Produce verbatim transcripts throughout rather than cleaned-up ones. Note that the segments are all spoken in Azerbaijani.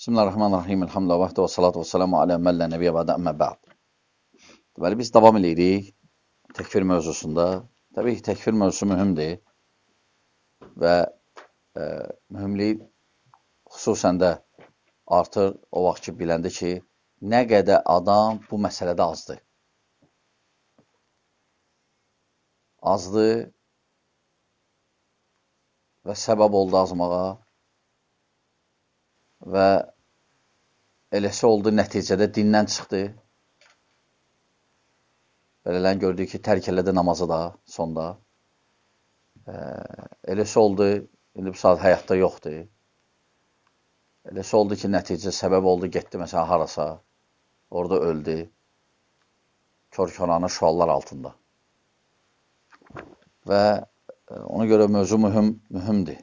Bismillahirrahmanirrahim. Elhamdülillah və salatu və salamu alə məllə nəbiyyə bədə əmmə bə'd. Deməli, biz davam edirik təkfir mövzusunda. Təbii ki, təkfir mövzusu mühümdir və e, mühümliyi xüsusən də artır o vaxt ki, biləndə ki, nə qədər adam bu məsələdə azdır. Azdır və səbəb oldu azmağa və eləsi oldu, nəticədə dindən çıxdı. Belələn gördük ki, tərk elədi namazı da sonda. E, eləsi oldu, indi bu saat həyatda yoxdur. Eləsi oldu ki, nəticə səbəb oldu, getdi məsələn harasa, orada öldü. Kör-körana şüallar altında. Və ona görə mövzu mühüm, mühümdir.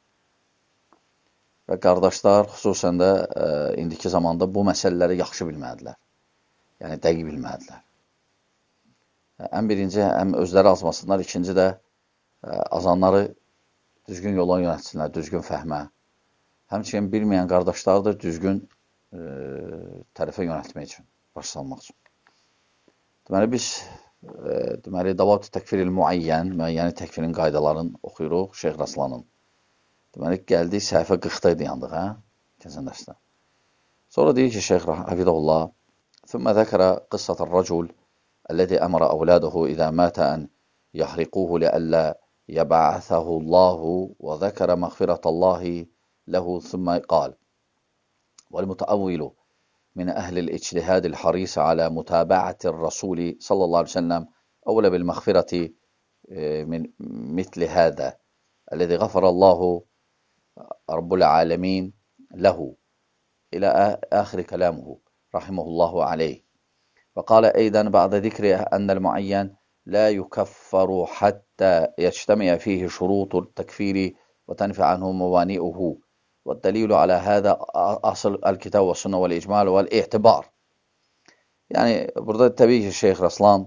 Və qardaşlar xüsusən də e, indiki zamanda bu məsələləri yaxşı bilmədilər. Yəni, dəqiq bilmədilər. E, ən birinci, həm özləri azmasınlar, ikinci də e, azanları düzgün yola yönətsinlər, düzgün fəhmə. Həmçinin bilməyən qardaşları da düzgün e, tərəfə yönətmək üçün, başlanmaq üçün. Deməli, biz e, deməli, davat təkfiril müəyyən, müəyyəni təkfirin qaydalarını oxuyuruq Şeyx Raslanın. Deməli, gəldik, səhifə qırxda idi yandıq, hə? Keçən dərsdə. Sonra deyir ki, Şeyx Hafidullah, ثم ذكر قصة الرجل الذي أمر أولاده إذا مات أن يحرقوه لئلا يبعثه الله وذكر مغفرة الله له ثم قال والمتأول من أهل الاجتهاد الحريص على متابعة الرسول صلى الله عليه وسلم أولى بالمغفرة من مثل هذا الذي غفر الله رب العالمين له إلى آخر كلامه رحمه الله عليه. وقال أيضا بعد ذكر أن المعين لا يكفر حتى يجتمع فيه شروط التكفير وتنفي عنه موانئه. والدليل على هذا أصل الكتاب والسنة والإجمال والاعتبار. Yani burada tabii ki Şeyh Raslan,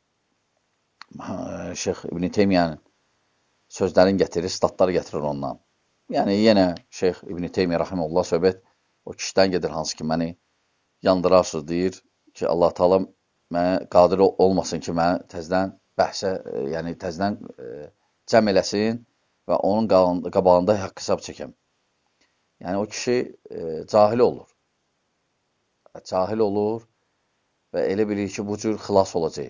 Şeyh İbn Teymiyye'nin sözlərini getirir, statları getirir ondan. Yəni, yenə Şeyx İbn Teymiyyə rahimehullah söhbət o kişidən gedir, hansı ki, məni yandırarsınız, deyir ki, Allah Taala mənə qadir olmasın ki, mənə təzdən bəhsə, yəni təzdən e, cəm eləsin və onun qabağında haqq hesab çəkəm. Yəni, o kişi e, cahil olur. Cahil olur və elə bilir ki, bu cür xilas olacaq.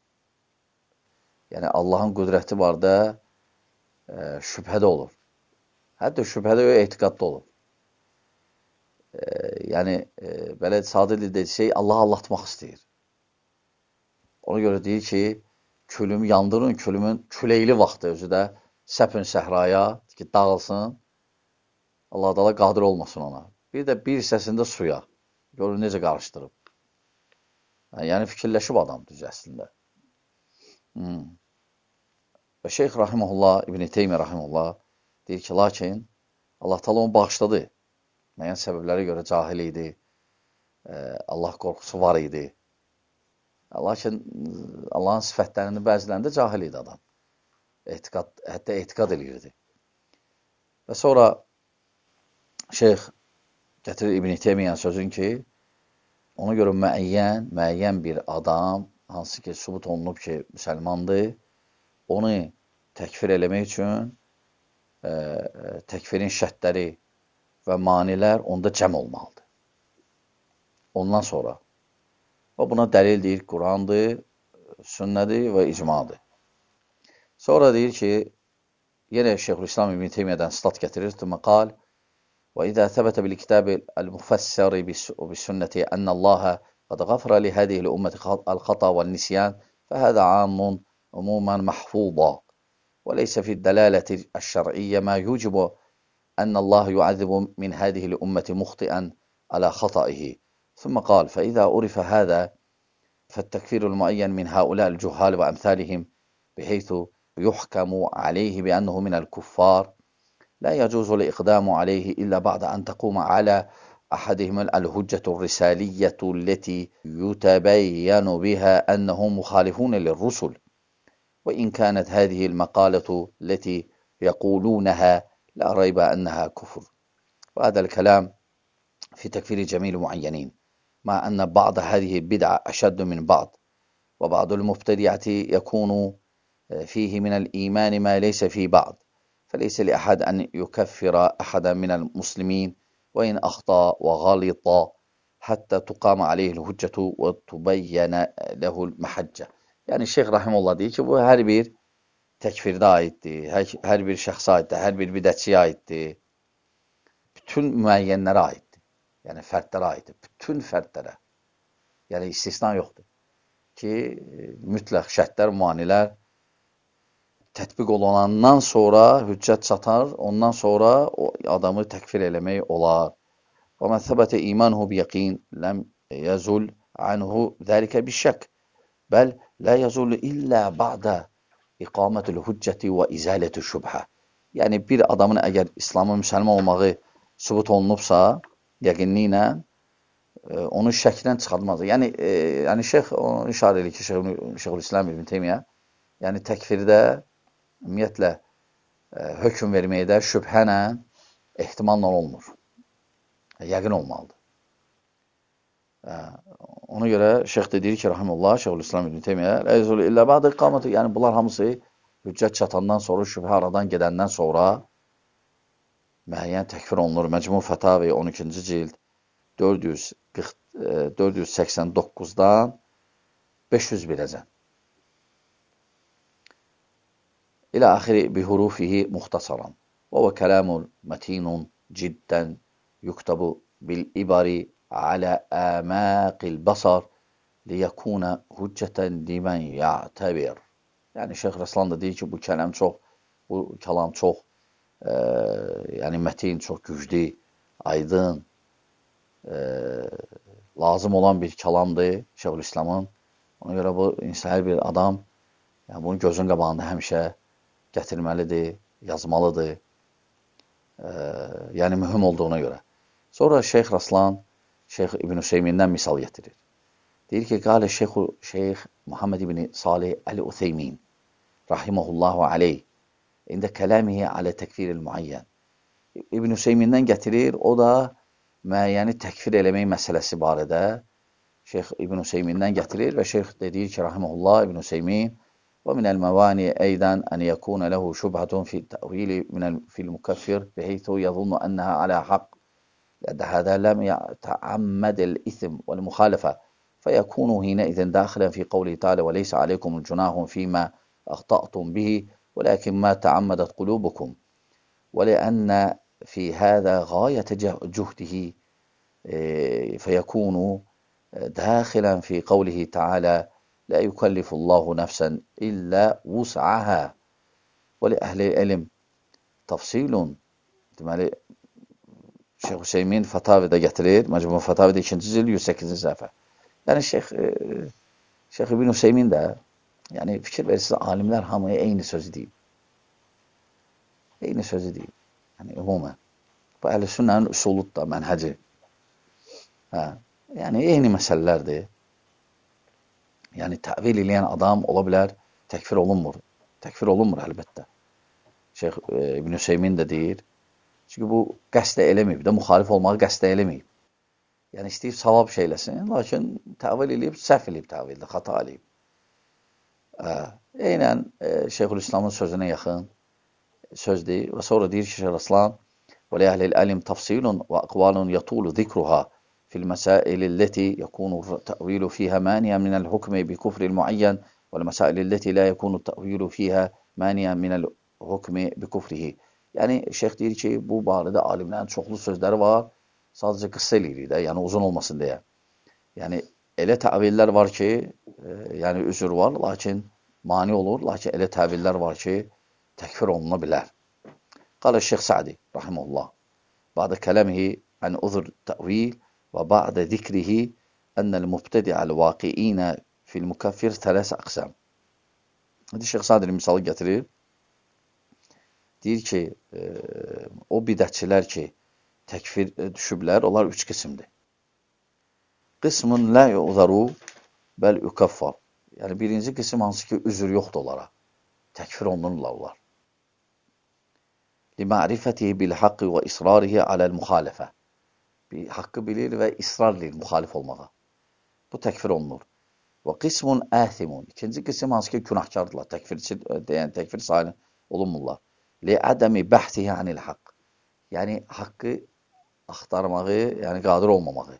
Yəni, Allahın qüdrəti var da e, şübhədə olur. Hətta şübhədə o etiqadda olur. E, yəni, e, belə sadə dildə şey, Allahı allatmaq istəyir. Ona görə deyir ki, külümü yandırın, külümün küləkli vaxtı özü də səpin səhraya ki, dağılsın. Allah Taala qadir olmasın ona. Bir də bir hissəsində suya. Görün necə qarışdırıb. Yəni, fikirləşib adam düz əslində. Hmm. Və Şeyx Rahimullah, İbn Teymiyyə Rahimullah deyir ki, lakin Allah Taala onu bağışladı. Müəyyən səbəblərə görə cahil idi. E, Allah qorxusu var idi. Lakin Allahın sifətlərində bəzilərində cahil idi adam. Etiqad, hətta etiqad edirdi. Və sonra Şeyx gətirir İbn Teymiyyənin sözün ki, ona görə müəyyən, müəyyən bir adam, hansı ki, sübut olunub ki, müsəlmandır, onu təkfir eləmək üçün e, təkfirin şərtləri və manilər onda cəm olmalıdır. Ondan sonra. Və buna dəlil deyir, Qurandır, sünnədir və icmadır. Sonra deyir ki, yenə Şeyxülislam İbn Teymiyyədən stat gətirir, tümə qal, وإذا ثبت بالكتاب المفسر وبالسنة أن الله قد غفر لهذه الأمة الخطأ والنسيان فهذا عام عموما محفوظا وليس في الدلالة الشرعية ما يوجب أن الله يعذب من هذه الأمة مخطئا على خطئه. ثم قال فإذا عرف هذا فالتكفير المعين من هؤلاء الجهال وأمثالهم بحيث يحكم عليه بأنه من الكفار لا يجوز الإقدام عليه إلا بعد أن تقوم على أحدهم الهجة الرسالية التي يتبين بها أنهم مخالفون للرسل وإن كانت هذه المقالة التي يقولونها لا ريب أنها كفر. وهذا الكلام في تكفير جميع المعينين مع أن بعض هذه البدع أشد من بعض وبعض المبتدعة يكون فيه من الإيمان ما ليس في بعض فليس لأحد أن يكفر أحدا من المسلمين وإن أخطأ وغلط حتى تقام عليه الhüccة وتبين له المحجة. Yani Şeyh Rahimullah deyir ki, bu hər bir təkfirdə aiddir, hər, hər bir şəxsə aiddir, hər bir bidətçiyə aiddir, bütün müəyyənlərə aiddir. Yəni fərdlərə aiddir, bütün fərdlərə. Yəni istisna yoxdur ki, mütləq şərtlər, manilər tətbiq olunandan sonra hüccət çatar, ondan sonra o adamı təkfir eləmək olar. وَمَنْ ثَبَتَ إِيمَانُهُ بِيَقِينٍ لَمْ يَزُلْ عَنْهُ ذَلِكَ بِالشَّكِّ بَلْ لَا يَزُلُ إِلَّا بَعْدَ إِقَامَةِ الْحُجَّةِ وَإِزَالَةِ الشُّبْهَةِ. Yəni bir adamın əgər İslamın müsəlman olmağı sübut olunubsa, yəqinliklə onu şəkdən çıxartmaz. Yəni, e, yəni Şeyx onu işarə edir ki, Şeyxülislam İbn Teymiyyə, yəni təkfirdə ümumiyyətlə e, hökm verməkdə şübhənə ehtimalla olmur. Yəqin olmalıdır. E, ona görə Şeyx də deyir ki, Rahimullah, Şeyxülislam İbn Teymiyyə, "Lə yəzulu illə ba'də iqamati", yəni bunlar hamısı hüccət çatandan sonra, şübhə aradan gedəndən sonra müəyyən təkfir olunur. Məcmu Fətavi on ikinci cild dörd yüz qırx, dörd yüz səksən doqquzdan beş yüz birəcən. İlə axiri bihurufihi muxtasaran. Və və kəlamun mətinun ciddən yuktabu bil ibari alə əmaqil basar liyəkuna hüccətən limən ya'təbir. Yəni Şeyx Rəslan da deyir ki, bu kəlam çox, bu kəlam çox, e, yəni mətin, çox güclü, aydın, e, lazım olan bir kəlamdır Şeyxülislamın. Ona görə bu insan hər bir adam, yəni bunun gözün qabağında həmişə gətirməlidir, yazmalıdır. E, yəni mühüm olduğuna görə. Sonra Şeyx Rəslan, Şeyx İbn Hüseymindən misal getirir. Deyir ki, qalə Şeyx, Şeyx Muhammed ibn Salih Əl-Utheymin rahimehullahu aleyh ində kəlamihi alə təkfiril muayyan. İbn Hüseymindən gətirir, o da müəyyəni təkfir eləmək məsələsi barədə Şeyx İbn Hüseymindən gətirir və Şeyx deyir ki, rahimehullah İbn Hüseymin və minəl məvani eydən ən yəkuna ləhu şubhatun fi təvili fil mukaffir biheythu yəzunnu ənəha alə haqq. هذا لم يتعمد الإثم والمخالفة فيكون حينئذ داخلا في قوله تعالى وليس عليكم الجناح فيما أخطأتم به ولكن ما تعمدت قلوبكم ولأن في هذا غاية جهده فيكون داخلا في قوله تعالى لا يكلف الله نفسا إلا وسعها ولأهل العلم تفصيل. Deməli, Şeyx Hüseymin Fətavidə gətirir, Məcmu Fətavidə ikinci cild yüz səkkizinci səhifə. Yəni Şeyx, e, Şeyx İbn Hüseymin də, yəni fikir verirsiniz, alimlər hamıya eyni sözü deyib. Eyni sözü deyib. Yəni ümumən. Bu əhl-i sünnənin üsuludur da, mənhəci. Hə, yəni eyni məsələlərdir. Yəni təvil eləyən adam ola bilər, təkfir olunmur. Təkfir olunmur əlbəttə. Şeyx e, İbn Hüseymin də deyir. Çünki bu qəsdə eləməyib, də müxalif olmağı qəsdə eləməyib. Yəni istəyib savab şeyləsin, lakin təvil eləyib, səhv eləyib təvildə, xata eləyib. Eynən e, Şeyxülislamın sözünə yaxın sözdür və sonra deyir ki, Şeyx Rəslan وَلَيَهْلِ الْأَلِمْ تَفْصِيلٌ وَأَقْوَالٌ يَطُولُ ذِكْرُهَا فِي الْمَسَائِلِ التي يكون التأويل فيها مانعا من الحكم بكفر المعين والمسائل التي لا يكون التأويل فيها مانعا من الحكم بكفره. Yəni Şeyx deyir ki, bu barədə alimlərin çoxlu sözləri var, sadəcə qısa eləyirik də, yəni uzun olmasın deyə. Yəni elə təvillər var ki, e, yəni üzr var, lakin mani olur, lakin elə təvillər var ki, təkfir oluna bilər. Qalə Şeyx Sa'di rahimehullah بعد كلامه عن أذر التأويل وبعد ذكره أن المبتدع الواقعين في المكفر ثلاث أقسام. Hadi Şeyx Sa'di misalı gətirir. Deyir ki, e, o bidətçilər ki, təkfir düşüblər, onlar üç qismdir. Qismun la yu'zaru bəl yukaffar. Yəni birinci qism hansı ki, üzr yoxdur onlara. Təkfir olunurlar onlar. Lima'rifətihi bil haqqi və israrihi aləl müxalifə. bir haqqı bilir və israr edir müxalif olmağa. Bu təkfir olunur. Və qismun əthimun. İkinci qism hansı ki, günahkardırlar. Təkfirçi deyən, təkfir sayını olunmurlar. Li-ədəmi bəhsihi anil haqq. Yəni, haqqı axtarmağı, yəni qadir olmamağı.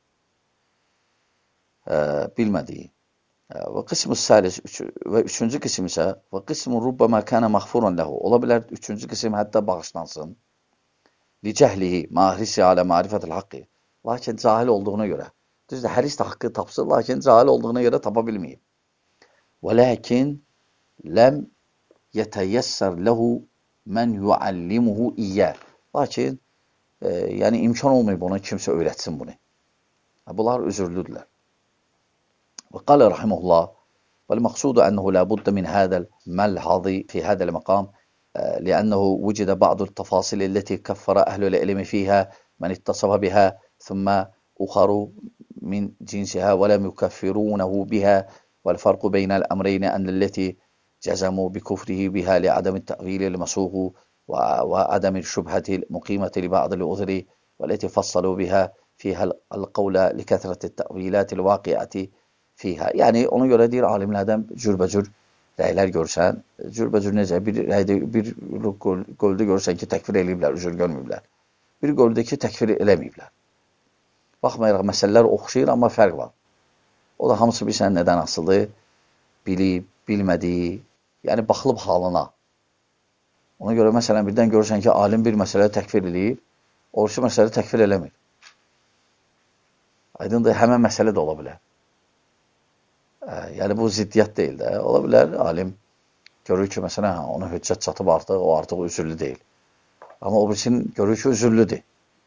E, bilmədiyi. E, və qismu səlis, üç, və üçüncü qism isə və qismun rubbama kənə məğfurun ləhu. Ola bilər, üçüncü qism hətta bağışlansın. Li-cəhlihi, mahrisi alə marifətil haqqı. Lakin cahil olduğuna görə. Düzdür, həris də haqqı tapsın, lakin cahil olduğuna görə tapa bilməyib. Və ləkin ləm yətəyəssər ləhu mən yuallimuhu iyyə. Lakin, e, yəni imkan olmayıb ona kimsə öyrətsin bunu. Bunlar üzürlüdürlər. Və qalə rahiməhullah والمقصود أنه لا بد من هذا الملحظ في هذا المقام لأنه وجد بعض التفاصيل التي كفر أهل العلم فيها من اتصف بها ثم أخر من جنسها ولم يكفرونه بها والفرق بين الأمرين أن التي جزموا بكفره بها لعدم التأويل المسوغ وعدم الشبهة المقيمة لبعض العذر والتي فصلوا بها فيها القول لكثرة التأويلات الواقعة fiha. Yəni, ona görə deyir, alimlərdən cürbəcür rəylər görsən, cürbəcür necə, bir rəydə, bir qöldə görsən ki, təkfir eləyiblər, üzür görməyiblər. Bir qöldə ki, təkfir eləməyiblər. Baxmayaraq, məsələlər oxşayır, amma fərq var. O da hamısı bilsən nədən asılıdır, bilib, bilmədiyi, yəni baxılıb halına. Ona görə, məsələn, birdən görürsən ki, alim bir məsələyə təkfir eləyib, oruçlu məsələ təkfir eləmir. Aydındır, həmən məsələ də ola bilər. Yəni, bu ziddiyyət deyil də. Ola bilər, alim görür ki, məsələn, ona hüccət çatıb artıq, o artıq üzürlü deyil. Amma o birisinin görür ki, üzürlüdür.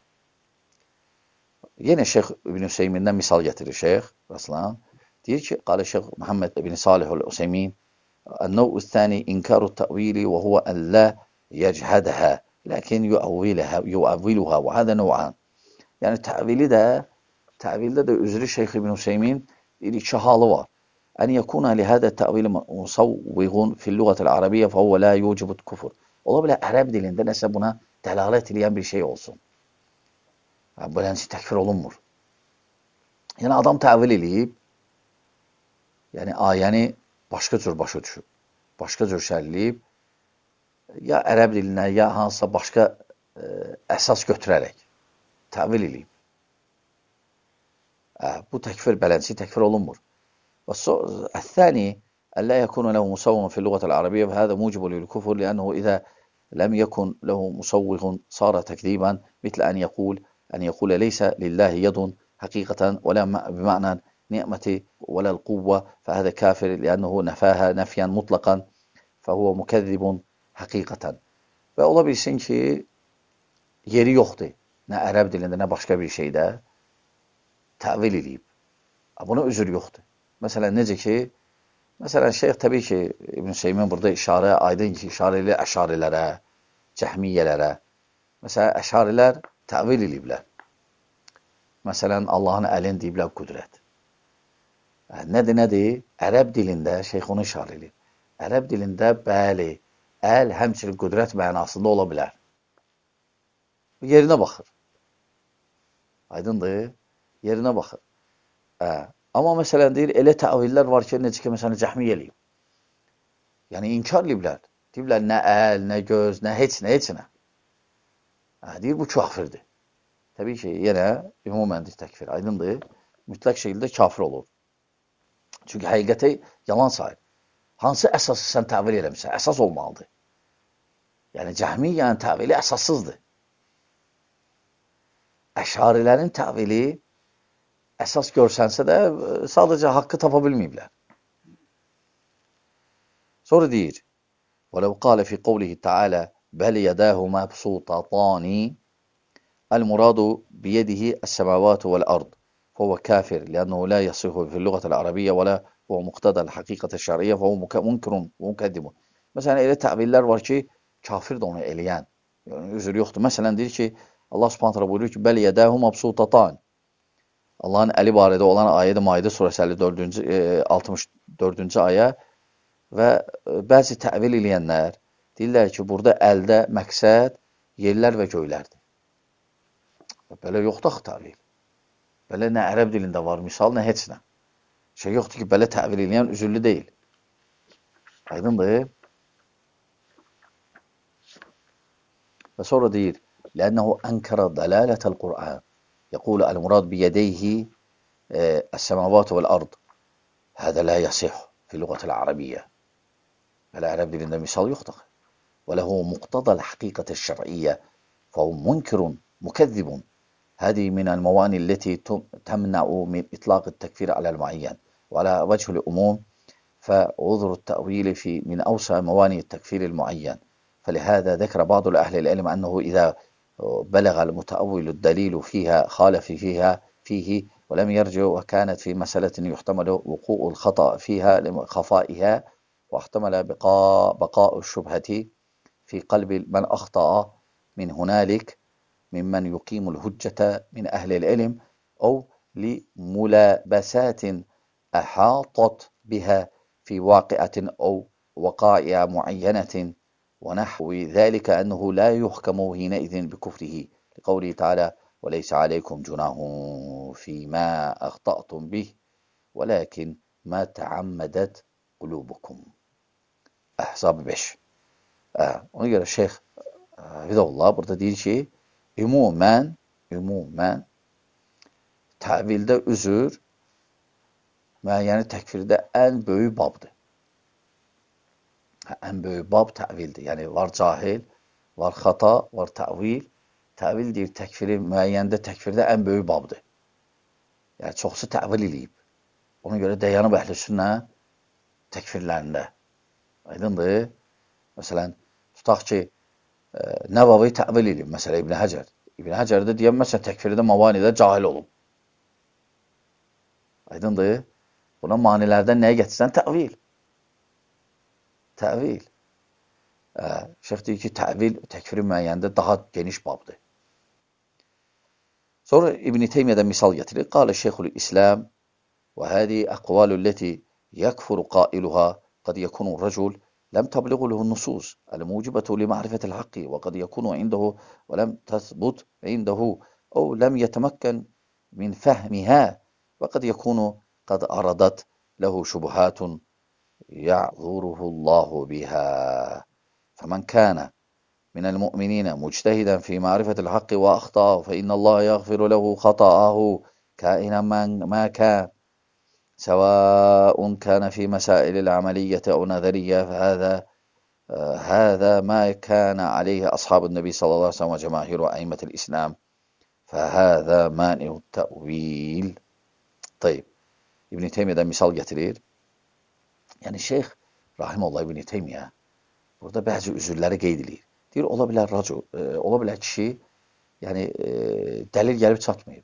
Yenə Şeyx İbn Hüseymindən misal getirir Şeyx Rəslan. Deyir ki, qalə Şeyx Muhammed İbn Salihul Hüseymin Ən-nəv'u thani inkaru təvili və huvə ən lə yəchədəhə ləkin yuavviluhə və hədə nəv'an. Yəni, təvili də, təvildə də üzrü Şeyx İbn Hüseymin iki halı var. أن يكون لهذا التأويل مصوغ في اللغة العربية فهو لا يوجب الكفر. Ola bilər, ərəb dilində nəsə buna dəlalət edən bir şey olsun. Beləncə təkfir olunmur. Yəni, adam təvil eləyib, yəni ayəni başqa cür başa düşüb, başqa cür şərləyib, ya ərəb dilinə, ya hansısa başqa ə, əsas götürərək təvil eləyib. Ə, bu təkfir, beləncə təkfir olunmur. الثاني ألا يكون له مصوغ في اللغة العربية فهذا موجب للكفر لأنه إذا لم يكن له مصوغ صار تكذيبا مثل أن يقول أن يقول ليس لله يد حقيقة ولا بمعنى نعمة ولا القوة فهذا كافر لأنه نفاها نفيا مطلقا فهو مكذب حقيقة. Və ola bilsin ki, yeri yoxdur. Nə ərəb dilində, nə başqa bir şeydə təvil edib. Buna üzür yoxdur. Məsələn, necə ki, məsələn, şeyx təbii ki, İbn Hüseymin burada işarə, aydın ki, işarə ilə əşarilərə, cəhmiyyələrə. Məsələn, əşarilər təvil ediblər. Məsələn, Allahın əlin deyiblər qüdrət. Nədir, nədir? Ərəb dilində şeyx onu işarə edib. Ərəb dilində bəli, əl həmçinin qüdrət mənasında ola bilər. Yerinə baxır. Aydındır? Yerinə baxır. Hə. Amma məsələn, deyir, elə təvillər var ki, necə ki, məsələn, cəhmiyyə eləyib. Yəni, inkar eləyiblər. Deyiblər, nə əl, nə göz, nə heç nə, heç nə. Hə, deyir, bu kafirdir. Təbii ki, yenə ümuməndir təkfir, aydındır. Mütləq şəkildə kafir olur. Çünki həqiqəti yalan sayır. Hansı əsası sən təvil eləmişsən? Əsas olmalıdır. Yəni, cəhmiyyənin təvili əsassızdır. Əşarilərin təvili əsas görsənsə də sadəcə haqqı tapa bilməyiblər. Sonra deyir, وَلَوْ قَالَ فِي قَوْلِهِ تَعَالَى بَلْ يَدَاهُ مَبْسُوطَتَانِ الْمُرَادُ بِيَدِهِ السَّمَاوَاتُ وَالْأَرْضِ فهو كافر لأنه لا يصح في اللغة العربية ولا هو مقتضى الحقيقة الشرعية فهو منكر ومكذب. Məsələn, elə təvillər var ki, kafir də onu eləyən. Yəni, üzr yoxdur. Məsələn, deyir ki, Allah subhanahu wa buyurur ki, بَلْ يَدَاهُ مَبْسُوطَتَانِ Allahın əli barədə olan ayədə Maidə surəsi əlli dördüncü, altmış dördüncü ayə və bəzi təvil eləyənlər deyirlər ki, burada əldə məqsəd yerlər və göylərdir. Belə yoxdur axı təvil. Belə nə ərəb dilində var misal, nə heç nə. Şey yoxdur ki, belə təvil eləyən üzürlü deyil. Aydındır. Və sonra deyir, لأنه أنكر دلالة القرآن يقول المراد بيديه السماوات والأرض هذا لا يصح في اللغة العربية. Belə ərəb dilində misal yoxdur. وله مقتضى الحقيقة الشرعية فهو منكر مكذب. هذه من الموانئ التي تمنع من إطلاق التكفير على المعين. وعلى وجه العموم فعذر التأويل في من أوسع موانئ التكفير المعين. فلهذا ذكر بعض الأهل العلم أنه إذا بلغ المتأول الدليل فيها خالف فيها فيه ولم يرجع وكانت في مسألة يحتمل وقوع الخطأ فيها لخفائها واحتمل بقاء, بقاء الشبهة في قلب من أخطأ من هنالك ممن يقيم الهجة من أهل العلم أو لملابسات أحاطت بها في واقعة أو وقائع معينة ونحو ذلك أنه لا يحكم حينئذ بكفره لقوله تعالى وليس عليكم جناح فيما أخطأتم به ولكن ما تعمدت قulubukum. Ahzab beş. Ona göre Şeyh Hafizullah burada deyir ki, ümumən, ümumən təvildə üzür müəyyəni təkfirdə ən böyük babdır. Ən böyük bab təvildir. Yəni var cahil, var xata, var təvil. Təvil deyir təkfiri müəyyəndə təkfirdə ən böyük babdır. Yəni çoxsu təvil eləyib. Ona görə dayanıb əhl-i sünnə təkfirlərində. Aydındır. Məsələn, tutaq ki, e, Nəvavi təvil eləyib. Məsələn, İbn Həcər. İbn Həcərdə deyən, məsələn, təkfirdə mavanidə cahil olub. Aydındır. Buna manilərdən nəyə gətirsən? Təvil. Təvil. E, Şeyh deyir ki, təvil təkfiri müəyyəndə daha geniş babdır. Sonra İbn-i Teymiyədən misal getirir. Qale Şeyhul İslam və hədi əqvalu ləti yəkfuru qailuha qad yekunu rəcul ləm təbliğu lehu nusus el-mucibətu li ma'rifətil haqqi və qad yekunu indahu və ləm təsbut indahu əv ləm yetəməkkən min fəhmihə və qad yekunu qad aradat lehu şubuhatun ya'zuruhullahu biha. Fəmən kənə من المؤمنين مجتهدا في معرفة الحق وأخطأه فإن الله يغفر له خطأه كائنا ما كان سواء كان في مسائل العملية أو نظرية فهذا آه هذا ما كان عليه أصحاب النبي صلى الله عليه وسلم وجماهير أئمة الإسلام فهذا مانع التأويل. طيب İbn Teymiyədən misal getirir. Yəni Şeyx Rahimullah İbn Teymiyə burada bəzi üzürləri qeyd edir. Deyir, ola bilər racul, e, ola bilər kişi, yəni e, dəlil gəlib çatmayıb.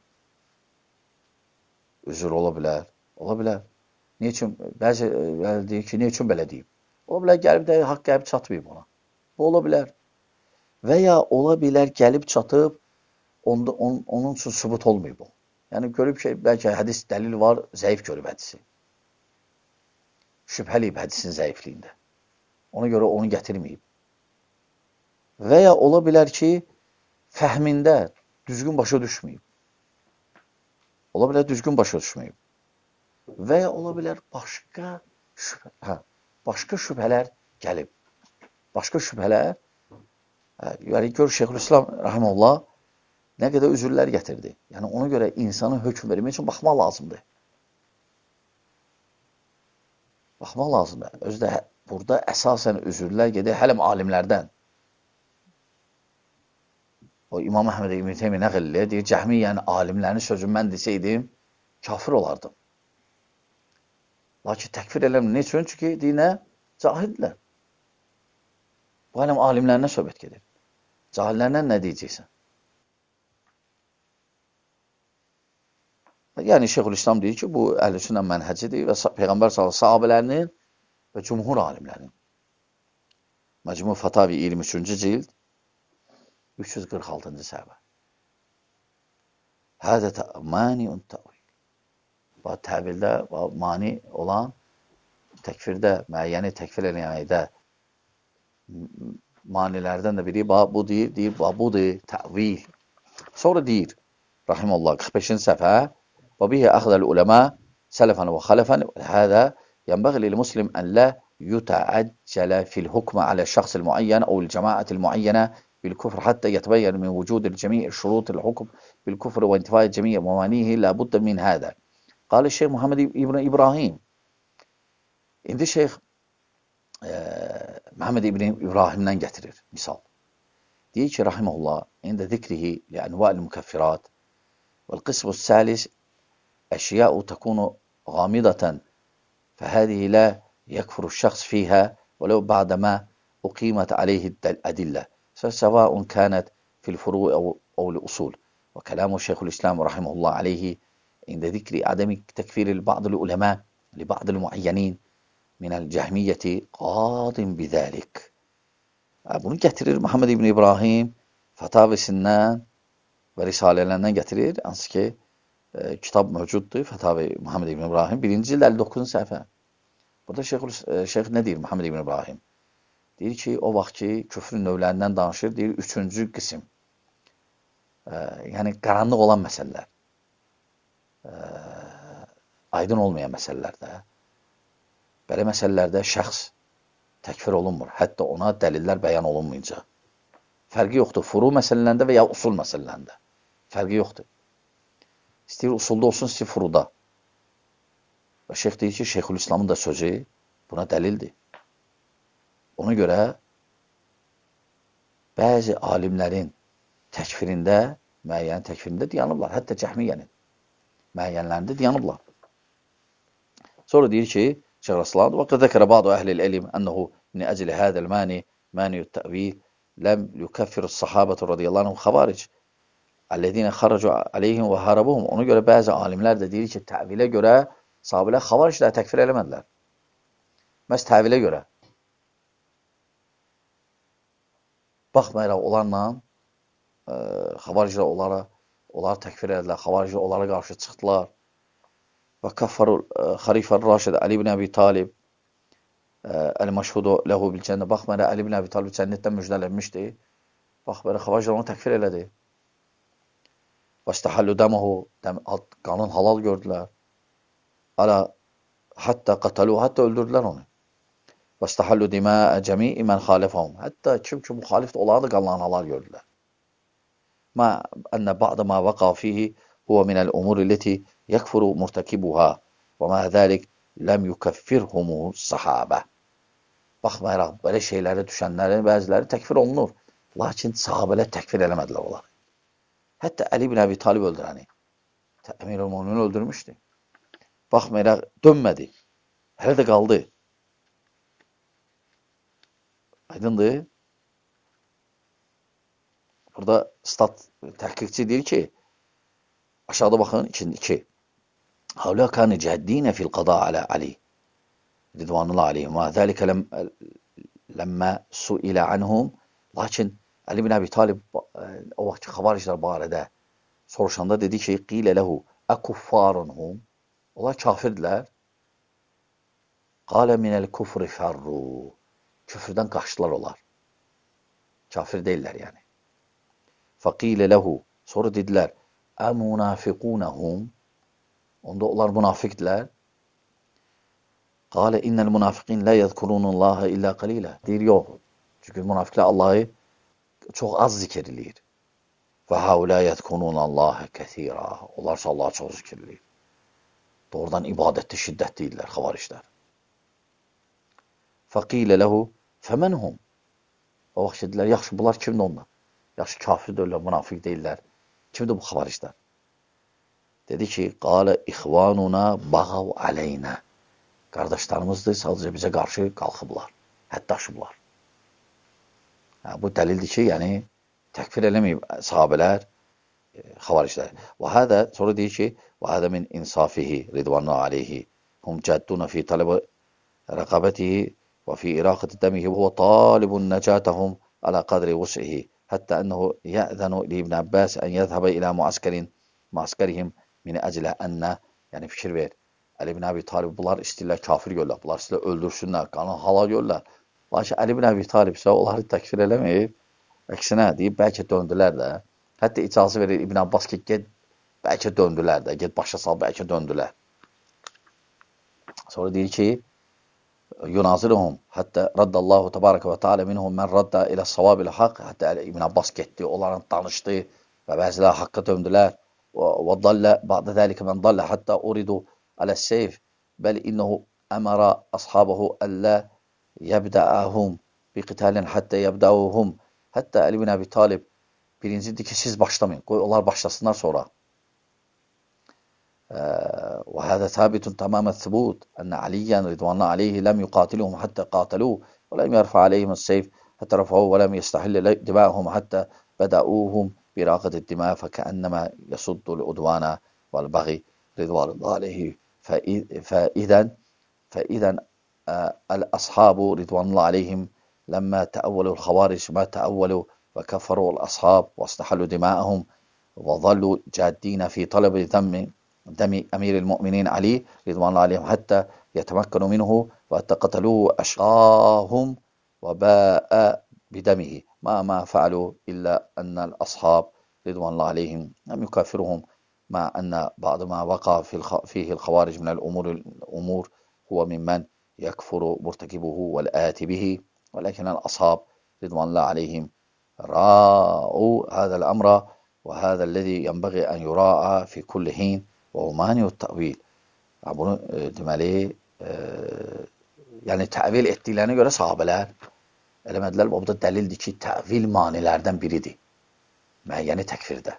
Üzür ola bilər, ola bilər. Niyə üçün, bəzi e, deyir ki, niyə üçün belə deyib? Ola bilər gəlib də haqq gəlib çatmayıb ona. Bu ola bilər. Və ya ola bilər gəlib çatıb, onda, on, onun üçün sübut olmayıb o. Yəni görüb ki, bəlkə hədis dəlil var, zəif görüb hədisi. Şübhəliyib hədisin zəifliyində. Ona görə onu gətirməyib. Və ya ola bilər ki, fəhmində düzgün başa düşməyib. Ola bilər düzgün başa düşməyib. Və ya ola bilər başqa şübhə, hə, başqa şübhələr gəlib. Başqa şübhələr, hə, yəni gör Şeyxülislam Rahimullah nə qədər üzürlər gətirdi. Yəni ona görə insanın hökm vermək üçün baxmaq lazımdır. Baxmaq lazımdır. Özü də burada əsasən üzürlər gedir hələm alimlərdən. O İmam Əhməd İbn Teymiyyə nəql edir, deyir, Cəhmiyyənin alimlərinin sözünü mən desəydim, kafir olardım. Lakin təkfir eləmir. Ne üçün? Çünki deyir, nə? Cahildirlər. Bu hələm alimlərinə söhbət gedir. Cahillərlə nə deyəcəksən? Yəni Şeyxülislam deyir ki, bu əhl-i-sünnə mənhəcidir və Peyğəmbər sallallahu sahabələrinin və cümhur alimlərinin. Məcmu Fatavi iyirmi üçüncü cild üç yüz qırx altıncı səhifə. Hədə maniun təvil. Bu təvildə mani olan təkfirdə, müəyyəni təkfir eləyənəkdə manilərdən də biri bu deyir, deyir, budur təvil. Sonra deyir, rahimehullah qırx beşinci səhifə və bihi əxzəl uləmə sələfən və xələfən hədə yənbəği lil-muslim ən lə yutəəccələ fil-hukmə alə şəxsil müəyyən əvl cəmaətil müəyyənə بالكفر حتى يتبين من وجود الجميع شروط الحكم بالكفر وانتفاء الجميع موانيه لا بد من هذا. قال الشيخ محمد ابن إبراهيم. İndi Şeyx e, Muhammed İbn İbrahim'den getirir misal. Diyor ki rahimehullah inde zikrihi li enva'il mukaffirat vel kısmu salis eşya'u tekunu ghamidatan fehadihi la yekfuru şahs fiha ولو بعدما أقيمت عليه الأدلة سواء كانت في الفروع أو, أو الأصول. وكلام الشيخ الإسلام رحمه الله عليه عند ذكر عدم تكفير بعض العلماء لبعض المعينين من الجهمية قاض بذلك. Bunu getirir Muhammed İbn İbrahim fetavisinden ve risalelerinden getirir. Hansı ki e, kitap mevcuttur. Fetavi Muhammed İbn İbrahim birinci cild elli dokuzuncu səhifə. Burada Şeyh, e, Şeyh ne deyir Muhammed İbn İbrahim? Deyir ki, o vaxt ki, küfrün növlərindən danışır, deyir, üçüncü qism. E, yəni, qaranlıq olan məsələlər. E, aydın olmayan məsələlərdə. Belə məsələlərdə şəxs təkfir olunmur. Hətta ona dəlillər bəyan olunmayınca. Fərqi yoxdur. Furu məsələlərində və ya usul məsələlərində. Fərqi yoxdur. İstəyir usulda olsun, istəyir furuda. Və şeyx deyir ki, Şeyxülislamın da sözü buna dəlildir. Ona görə bəzi alimlərin təkfirində, müəyyən təkfirində dayanıblar. Hətta Cəhmiyyənin müəyyənlərində dayanıblar. Sonra deyir ki, Şeyx Raslan və qad zəkərə ba'du əhlil elm ənəhu min əcli hədəl mani mani'ut təvil ləm yukaffir as-sahabatu radiyallahu anhum xavaric əlləzinə xaracu aleyhim və harabuhum. Ona görə bəzi alimlər də deyir ki, təvilə görə sahabələr xavaricləri təkfir eləmədilər. Məhz təvilə görə. Baxmayaraq onlarla e, xavaricilər onlara, onları təkfir edilər, xavaricilər onlara qarşı çıxdılar. Və kaffarul Xalifə Raşid Ali ibn Əbi Talib el-məşhudu ləhu bil-cənnə. Baxmayaraq Ali ibn Əbi Talib cənnətdən müjdələnmişdi. Baxmayaraq xavaricilər onu təkfir elədi. Və istəhallu dəməhu, qanun halal gördülər. Ala hatta qatalu, hatta öldürdülər onu. Və istəhallu diməə cəmi'i mən xalifəhum. Hətta kim ki müxalifdir, onları da qanlarını halal gördülər. Ma ənə ba'da ma vəqa fihi huvə minəl umuri leti yəkfuru murtakibuha və mə zəlik ləm yukaffirhumu sahabə. Baxmayaraq, belə şeyləri düşənlərin bəziləri təkfir olunur. Lakin sahabələr təkfir eləmədilər onları. Hətta Ali ibn Əbi Talib öldürəni. Əmir-ül Möminin öldürmüşdü. Baxmayaraq, dönmədi. Hələ də qaldı. Aydındır. Burada stat təhqiqçi deyir ki, aşağıda baxın, ikinci iki. Havlə kəni cəddinə fil qada alə Ali. Ridvanullah aleyhim. Və zəlikə ləmmə suilə anhum. Lakin Ali ibn Əbi Talib o vaxt xavariclər barədə soruşanda dedi ki, qilə ləhu əkuffarunhum. Onlar kafirdirlər. Qalə minəl kufri fərru. Küfrdən qaçdılar onlar. Kafir deyirlər yəni. Fəqilə ləhu. Sonra dedilər, əmunafiqunəhum. Onda onlar münafiqdirlər. Qalə innəl münafiqin lə yəzkurunullaha illə qalilə. Deyir, yox. Çünki münafiqlər Allahı çox az zikr eləyir. Və həulə yəzkurunallaha kəthira. Onlarsa Allahı çox zikr eləyir. Doğrudan ibadətdə şiddət deyirlər, xavariclər. Fəqilə ləhu fəmənhum. O vaxt dedilər, yaxşı, bunlar kimdir onlar? Yaxşı, kafir deyirlər, münafiq deyirlər. Kimdir bu xavariclər? Dedi ki, qalə ixvanuna bağav aleynə. Qardaşlarımızdır, sadəcə bizə qarşı qalxıblar, həddaşıblar. Yəni, bu dəlildir ki, yəni, təkfir eləməyib sahabələr, xavariclər. Və hədə, sonra deyir ki, və hədə min insafihi, ridvanna aleyhi, hum cədduna fi tələbə rəqabətihi və fi iraqəti dəmihi və huvə talibun nəcətəhum alə qadri vus'ihi. Hətta ənəhu yəzənu li İbn Abbas ən yəzhəbə ilə muaskərin, muaskərihim min əclə ənnə, yəni fikir ver. Əli ibn Əbi Talib, bunlar istəyirlər kafir görürlər, bunlar istəyirlər öldürsünlər, qanun halal görürlər. Lakin Əli ibn Əbi Talib isə onları təkfir eləməyib, əksinə deyib, bəlkə döndülər də. Hətta icazə verir İbn Abbas ki, ged Bəlkə döndülər də, get başa sal, bəlkə döndülər. Sonra deyir ki, yunazirhum, hətta raddallahu təbarəkə və teala minhum mən radda ilə savabil haqq, hətta İbn Abbas getdi, onların danışdı və bəzilər haqqa döndülər. Və dallə, ba'də dəlikə mən dallə, hətta uridu aləs-seyf, bəl innəhu əmərə ashabəhu əllə yəbdəəhum bi qitalin hətta yəbdəuhum. Hətta Əli bin Əbi Talib birincidir ki, siz başlamayın, qoy onlar başlasınlar sonra. وهذا ثابت تمام الثبوت أن عليا رضوان الله عليه لم يقاتلهم حتى قاتلوه ولم يرفع عليهم السيف حتى رفعوه ولم يستحل دماءهم حتى بدأوهم براقة الدماء فكأنما يصد العدوان والبغي رضوان الله عليه. فإذا فإذا الأصحاب رضوان الله عليهم لما تأولوا الخوارج ما تأولوا وكفروا الأصحاب واستحلوا دماءهم وظلوا جادين في طلب ذم دم أمير المؤمنين علي رضوان الله عليهم حتى يتمكنوا منه وحتى قتلوه أشقاهم وباء بدمه ما ما فعلوا إلا أن الأصحاب رضوان الله عليهم لم يكافرهم مع أن بعض ما وقع في فيه الخوارج من الأمور الأمور هو ممن يكفر مرتكبه والآتي به ولكن الأصحاب رضوان الله عليهم راءوا هذا الأمر وهذا الذي ينبغي أن يراعى في كل حين ومانع التأvil. Bunu e, deməli, e, yəni təvil etdiklərinə görə sahabələr eləmədilər. Bu da dəlildir ki, təvil manilərdən biridir. Müəyyəni təkfirdə.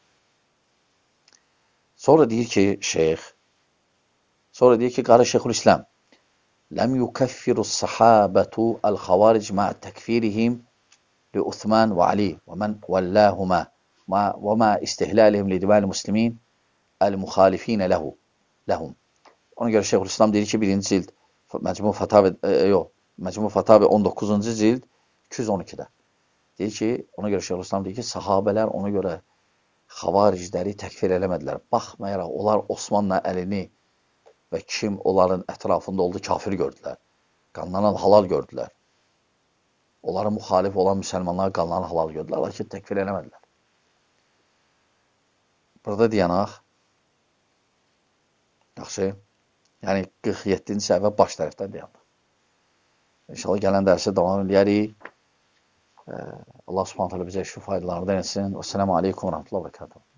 Sonra deyir ki, şeyx, sonra deyir ki, qarı Şeyxülislam, ləm yukəffirus sahabətu əl-xavaric ma'a təkfirihim li Uthman və Ali və mən vəllahuma və ma istihlalihim li dimal muslimin el-muxalifinə ləhu, ləhum. Ona görə Şeyxülislam deyir ki, birinci cild, Məcmu Fatavi, e, yox, Məcmu Fatavi on doqquzuncu cild, iki yüz on ikidə. Deyir ki, ona görə Şeyxülislam deyir ki, sahabələr ona görə xavaricləri təkfir eləmədilər. Baxmayaraq, onlar Osmanla əlini və kim onların ətrafında oldu, kafir gördülər. Qanlanan halal gördülər. Onlara müxalif olan müsəlmanlar qanlanan halal gördülər, lakin təkfir eləmədilər. Burada deyanaq, yaxşı, yəni qırx yeddinci səhvə baş tərəfdən deyəndə. İnşallah gələn dərsə davam edərik. Allah subhanət hələ bizə şu faydalardan etsin. Vəssalamu aleykum və rəhmətullah və bərəkatuhu.